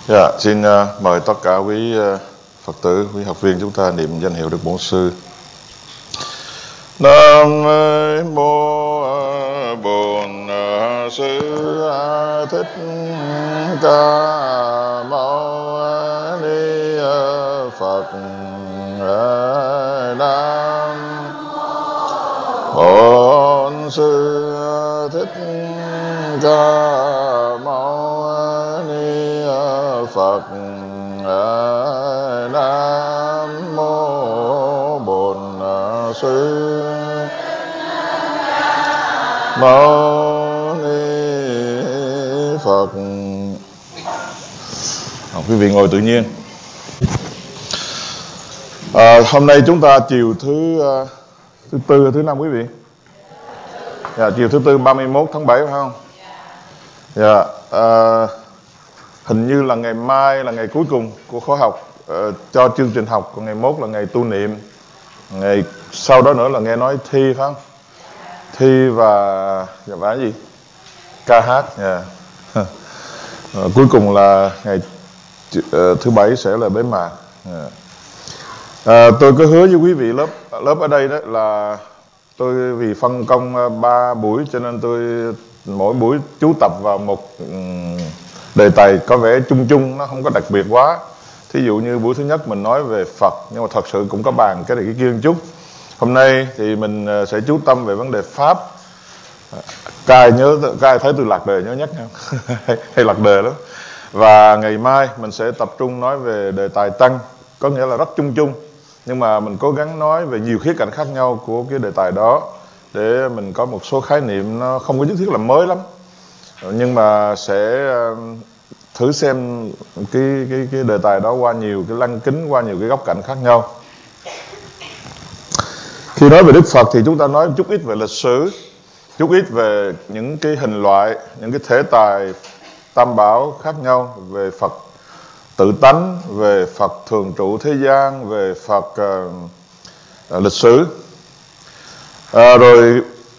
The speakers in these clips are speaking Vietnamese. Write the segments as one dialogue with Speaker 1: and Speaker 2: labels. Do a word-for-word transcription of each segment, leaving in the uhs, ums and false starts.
Speaker 1: Dạ, xin uh, mời tất cả quý uh, Phật tử, quý học viên chúng ta niệm danh hiệu Đức Bổn Sư. Nam mô Bổn Sư Thích Ca Mâu Ni Phật. Nam Bổn Sư Thích Ca Mâu Ni Phật. Nam mô Bổn Sư Mâu Ni Phật. À, quý vị ngồi tự nhiên. À, hôm nay chúng ta chiều thứ uh, thứ tư thứ năm quý vị. Dạ, chiều thứ tư ba mươi mốt tháng bảy phải không? Dạ, à, hình như là ngày mai là ngày cuối cùng của khóa học uh, cho chương trình học, còn ngày mốt là ngày tu niệm, ngày sau đó nữa là nghe nói thi phải không? Thi và dạ, và gì? Ca hát. Yeah. uh, cuối cùng là ngày uh, thứ bảy sẽ là bế mạc. Yeah. Uh, tôi có hứa với quý vị lớp lớp ở đây đó là tôi vì phân công ba buổi cho nên tôi mỗi buổi chú tập vào một um, đề tài có vẻ chung chung, nó không có đặc biệt quá. Thí dụ như buổi thứ nhất mình nói về Phật, nhưng mà thật sự cũng có bàn cái này cái kia một chút. Hôm nay thì mình sẽ chú tâm về vấn đề Pháp. Cai nhớ, cai thấy tôi lạc đề nhớ nhắc nha. hay, hay lạc đề lắm. Và ngày mai mình sẽ tập trung nói về đề tài Tăng, có nghĩa là rất chung chung, nhưng mà mình cố gắng nói về nhiều khía cạnh khác nhau của cái đề tài đó, để mình có một số khái niệm nó không có nhất thiết là mới lắm, nhưng mà sẽ thử xem cái cái cái đề tài đó qua nhiều cái lăng kính, qua nhiều cái góc cạnh khác nhau. Khi nói về Đức Phật thì chúng ta nói chút ít về lịch sử, chút ít về những cái hình loại, những cái thể tài tam bảo khác nhau, về Phật tự tánh, về Phật thường trụ thế gian, về Phật uh, uh, lịch sử. Uh, rồi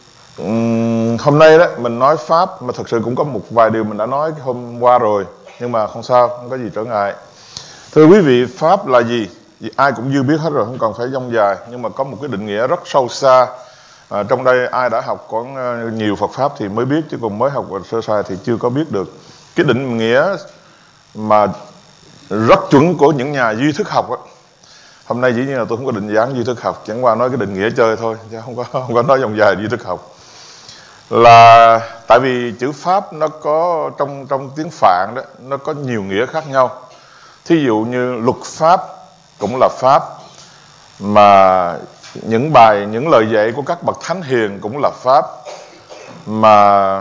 Speaker 1: um, hôm nay đó mình nói Pháp, mà thật sự cũng có một vài điều mình đã nói hôm qua rồi, nhưng mà không sao, không có gì trở ngại. Thưa quý vị, Pháp là gì? Vì ai cũng dư biết hết rồi, không cần phải dông dài, nhưng mà có một cái định nghĩa rất sâu xa. À, trong đây ai đã học có nhiều Phật Pháp thì mới biết, chứ còn mới học sơ sài thì chưa có biết được. Cái định nghĩa mà rất chuẩn của những nhà duy thức học á. Hôm nay dĩ nhiên là tôi không có định giảng duy thức học, chẳng qua nói cái định nghĩa chơi thôi, chứ không có, không có nói dòng dài duy thức học. Là tại vì chữ Pháp nó có trong trong tiếng Phạn đó, nó có nhiều nghĩa khác nhau. Thí dụ như luật pháp cũng là Pháp, mà những bài, những lời dạy của các bậc thánh hiền cũng là Pháp, mà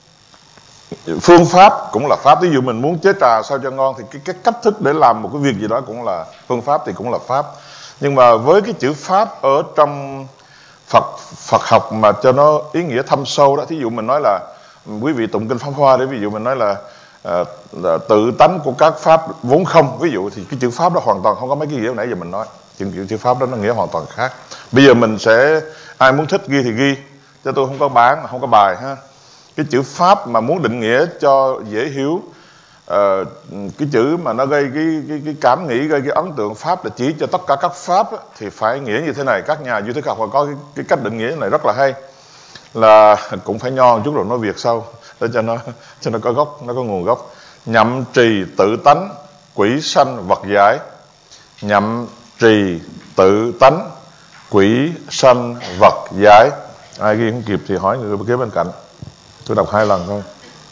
Speaker 1: phương pháp cũng là Pháp. Ví dụ mình muốn chế trà sao cho ngon thì cái, cái cách thức để làm một cái việc gì đó cũng là phương pháp, thì cũng là Pháp. Nhưng mà với cái chữ Pháp ở trong Phật Phật học mà cho nó ý nghĩa thâm sâu đó, thí dụ mình nói là quý vị tụng kinh Pháp Hoa, để ví dụ mình nói là, à, là tự tánh của các pháp vốn không, ví dụ, thì cái chữ Pháp đó hoàn toàn không có mấy cái nghĩa nãy giờ mình nói. Chữ, chữ Pháp đó nó nghĩa hoàn toàn khác. Bây giờ mình sẽ, ai muốn thích ghi thì ghi, cho tôi không có bán, không có bài ha. Cái chữ Pháp mà muốn định nghĩa cho dễ hiểu, uh, cái chữ mà nó gây cái, cái, cái cảm nghĩ, gây cái ấn tượng Pháp là chỉ cho tất cả các Pháp á, thì phải nghĩa như thế này. Các nhà duy thức học có cái, cái cách định nghĩa này rất là hay, là cũng phải nho một chút rồi nói Việt sau để cho nó cho nó có gốc, nó có nguồn gốc. Nhậm trì tự tánh, quỷ sanh vật giải. Nhậm trì tự tánh, quỷ sanh vật giải. Ai ghi không kịp thì hỏi người kế bên cạnh. Tôi đọc hai lần thôi.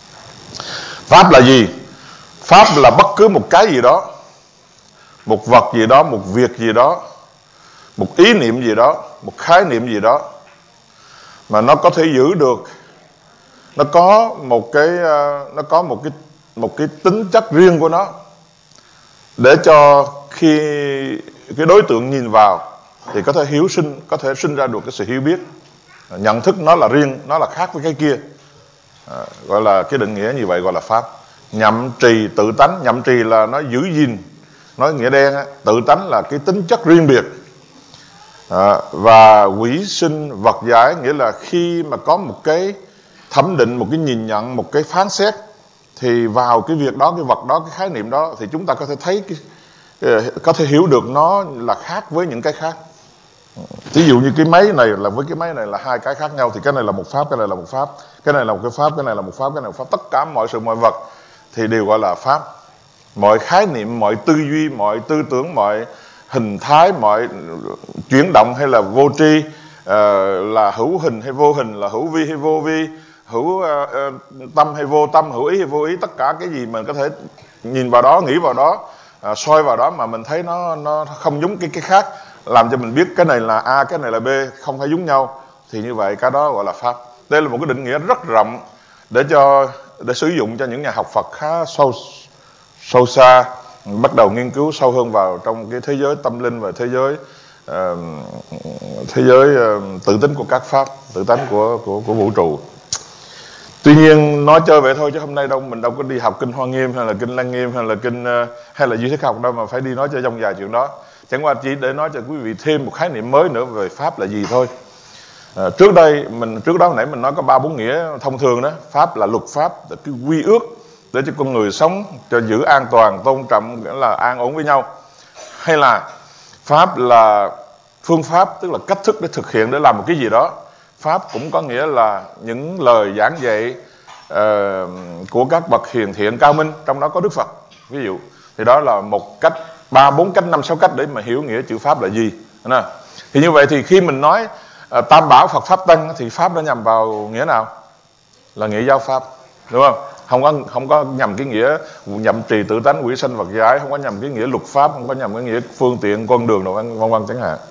Speaker 1: Pháp là gì? Pháp là bất cứ một cái gì đó, một vật gì đó, một việc gì đó, một ý niệm gì đó, một khái niệm gì đó mà nó có thể giữ được, nó có một cái nó có một cái một cái tính chất riêng của nó, để cho khi cái đối tượng nhìn vào thì có thể hiểu sinh, có thể sinh ra được cái sự hiểu biết, nhận thức nó là riêng, nó là khác với cái kia. À, gọi là cái định nghĩa như vậy gọi là Pháp. Nhậm trì tự tánh, nhậm trì là nó giữ gìn, nói nghĩa đen á, tự tánh là cái tính chất riêng biệt. À, và quỷ sinh vật giải, nghĩa là khi mà có một cái thẩm định, một cái nhìn nhận, một cái phán xét thì vào cái việc đó, cái vật đó, cái khái niệm đó, thì chúng ta có thể thấy cái, có thể hiểu được nó là khác với những cái khác. Ví dụ như cái máy này là với cái máy này là hai cái khác nhau, thì cái này là một pháp, cái này là một pháp, cái này là một cái pháp, cái này là một pháp, cái này là một pháp. Tất cả mọi sự mọi vật thì đều gọi là pháp. Mọi khái niệm, mọi tư duy, mọi tư tưởng, mọi hình thái, mọi chuyển động hay là vô tri, uh, là hữu hình hay vô hình, là hữu vi hay vô vi, hữu uh, uh, tâm hay vô tâm, hữu ý hay vô ý, tất cả cái gì mình có thể nhìn vào đó, nghĩ vào đó, uh, soi vào đó mà mình thấy nó nó không giống cái cái khác, làm cho mình biết cái này là A, cái này là B, không phải giống nhau, thì như vậy cái đó gọi là pháp. Đây là một cái định nghĩa rất rộng để cho để sử dụng cho những nhà học Phật khá sâu sâu xa, bắt đầu nghiên cứu sâu hơn vào trong cái thế giới tâm linh và thế giới uh, thế giới uh, tự tính của các pháp, tự tánh của của của vũ trụ. Tuy nhiên nói chơi vậy thôi, chứ hôm nay đâu mình đâu có đi học kinh Hoa Nghiêm hay là kinh Lăng Nghiêm hay là kinh uh, hay là duy thức học đâu mà phải đi nói cho dông dài chuyện đó. Chẳng qua chỉ để nói cho quý vị thêm một khái niệm mới nữa về pháp là gì thôi. À, trước đây mình trước đó nãy mình nói có ba bốn nghĩa thông thường đó. Pháp là luật pháp, là cái quy ước để cho con người sống cho giữ an toàn, tôn trọng, nghĩa là an ổn với nhau. Hay là pháp là phương pháp, tức là cách thức để thực hiện, để làm một cái gì đó. Pháp cũng có nghĩa là những lời giảng dạy uh, của các bậc hiền thiện cao minh, trong đó có Đức Phật ví dụ. Thì đó là một cách, ba bốn cách, năm sáu cách để mà hiểu nghĩa chữ pháp là gì. Thì như vậy thì khi mình nói uh, tam bảo Phật pháp tăng, thì pháp nó nhằm vào nghĩa nào? Là nghĩa giáo pháp, đúng không? Không có không có nhằm cái nghĩa nhậm trì tự tánh quỷ sanh vật giải, không có nhằm cái nghĩa luật pháp, không có nhằm cái nghĩa phương tiện con đường nào vân vân chẳng hạn.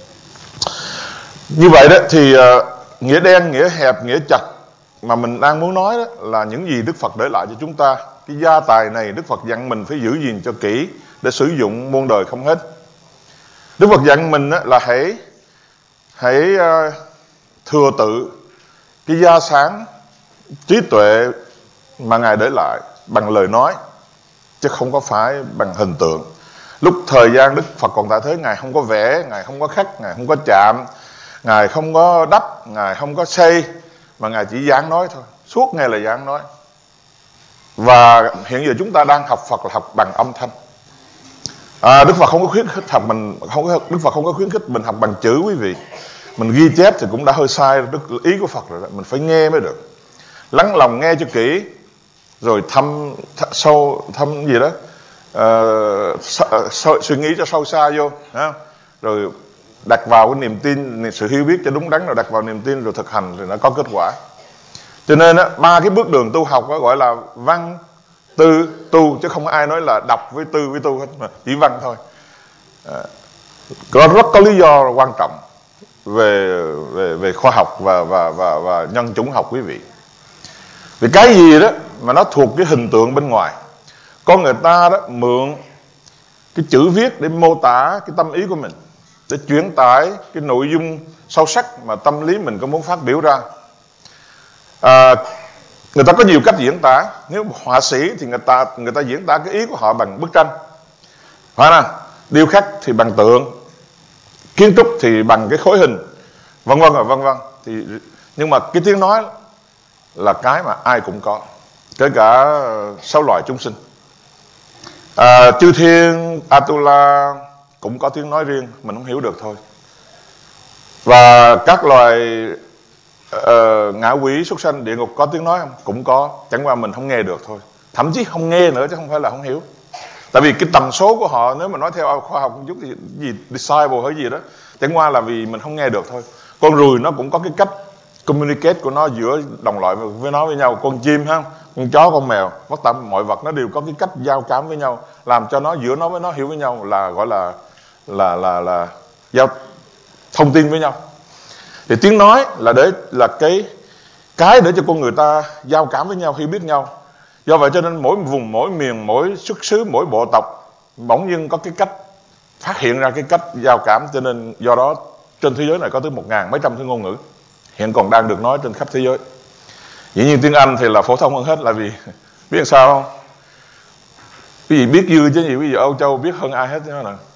Speaker 1: Như vậy đó thì uh, nghĩa đen, nghĩa hẹp, nghĩa chặt mà mình đang muốn nói đó là những gì Đức Phật để lại cho chúng ta. Cái gia tài này Đức Phật dặn mình phải giữ gìn cho kỹ để sử dụng muôn đời không hết. Đức Phật dặn mình đó là hãy hãy uh, thừa tự cái gia sản trí tuệ mà Ngài để lại bằng lời nói, chứ không có phải bằng hình tượng. Lúc thời gian Đức Phật còn tại thế, Ngài không có vẽ, Ngài không có khắc, Ngài không có chạm, Ngài không có đắp, Ngài không có xây, mà Ngài chỉ giảng nói thôi. Suốt ngày là giảng nói. Và hiện giờ chúng ta đang học Phật là học bằng âm thanh. À, Đức Phật không có khuyến khích học mình, không có, Đức Phật không có khuyến khích mình học bằng chữ quý vị. Mình ghi chép thì cũng đã hơi sai đức ý của Phật rồi đó. Mình phải nghe mới được. Lắng lòng nghe cho kỹ, rồi thăm, thăm sâu thăm gì đó, uh, sâu, suy nghĩ cho sâu xa vô, ha? Rồi đặt vào cái niềm tin, sự hiểu biết cho đúng đắn, rồi đặt vào niềm tin rồi thực hành thì nó có kết quả. Cho nên á, ba cái bước đường tu học đó gọi là văn, tư, tu, chứ không có ai nói là đọc với tư với tu hết, mà chỉ văn thôi. À, có rất có lý do quan trọng về về về khoa học và và và và nhân chủng học quý vị. Vì cái gì đó mà nó thuộc cái hình tượng bên ngoài, con người ta đó mượn cái chữ viết để mô tả cái tâm ý của mình, để truyền tải cái nội dung sâu sắc mà tâm lý mình có muốn phát biểu ra. À, người ta có nhiều cách diễn tả. Nếu họa sĩ thì người ta người ta diễn tả cái ý của họ bằng bức tranh, phải không? Điêu khắc thì bằng tượng, kiến trúc thì bằng cái khối hình, vân vân và vân vân. Thì nhưng mà cái tiếng nói là cái mà ai cũng có, kể cả sáu loài chúng sinh. À, chư thiên Atula cũng có tiếng nói riêng, mình không hiểu được thôi. Và các loài uh, ngạ quỷ, súc sanh, địa ngục có tiếng nói không? Cũng có, chẳng qua mình không nghe được thôi. Thậm chí không nghe nữa chứ không phải là không hiểu. Tại vì cái tần số của họ, nếu mà nói theo khoa học một chút thì gì decibel hay gì đó, chẳng qua là vì mình không nghe được thôi. Con ruồi nó cũng có cái cách communicate của nó giữa đồng loại với nó với nhau. Con chim ha, con chó, con mèo, tất cả mọi vật nó đều có cái cách giao cảm với nhau, làm cho nó giữa nó với nó hiểu với nhau, là gọi là là là là giao thông tin với nhau. Thì tiếng nói là để là cái cái để cho con người ta giao cảm với nhau, hiểu biết nhau. Do vậy cho nên mỗi vùng, mỗi miền, mỗi xuất xứ, mỗi bộ tộc bỗng dưng có cái cách phát hiện ra cái cách giao cảm. Cho nên do đó trên thế giới này có tới một ngàn mấy trăm thứ ngôn ngữ hiện còn đang được nói trên khắp thế giới. Dĩ nhiên tiếng Anh thì là phổ thông hơn hết, là vì biết sao không? Quý vị biết dư chứ gì, quý vị ở Âu Châu biết hơn ai hết chứ nào.